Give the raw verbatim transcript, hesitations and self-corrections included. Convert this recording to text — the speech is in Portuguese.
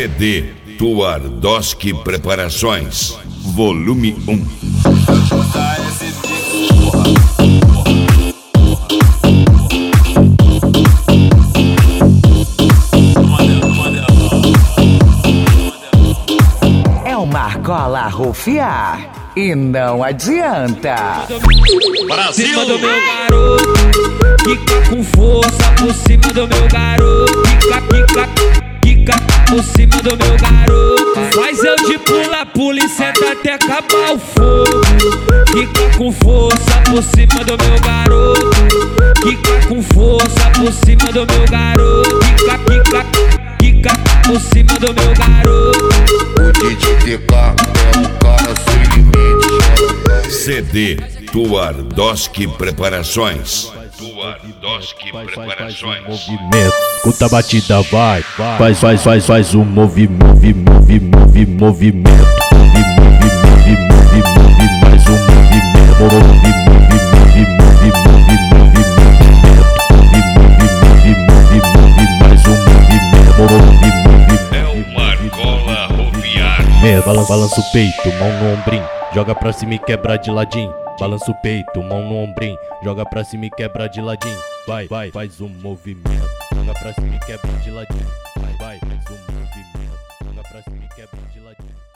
C D Tuardoschi Preparações, volume um. É uma argola rufiar e não adianta. Brasil! Cima do meu garoto, quica com força por cima do meu garoto. Quica, quica, quica por cima do meu garoto. Faz eu de pula, pula e senta até acabar o fogo. Quica com força por cima do meu garoto. Quica com força por cima do meu garoto. Quica, quica, quica por cima do meu garoto. O D J T K é um cara sem limites. C D Tuardoschi Preparações. Tuardoschi Preparações. Movimento, escuta a batida, vai, faz, faz, faz, faz o movi, movi, movi, movi, movimento, movi, movi, movi, movi, movi, mais um movimento, movi, movi, movi, movi, movi, movi, movimento, movi, movi, movi, movi, mais um movimento, movi, movi, É uma argola rufiar. balança, balança o peito, mão no ombrinho, joga pra cima e quebra de ladinho. Balança o peito, mão no ombrinho, joga pra cima e quebra de ladinho. Vai, vai, faz um movimento, joga pra cima e quebra de ladinho. Vai, vai, faz um movimento, joga pra cima e quebra de ladinho.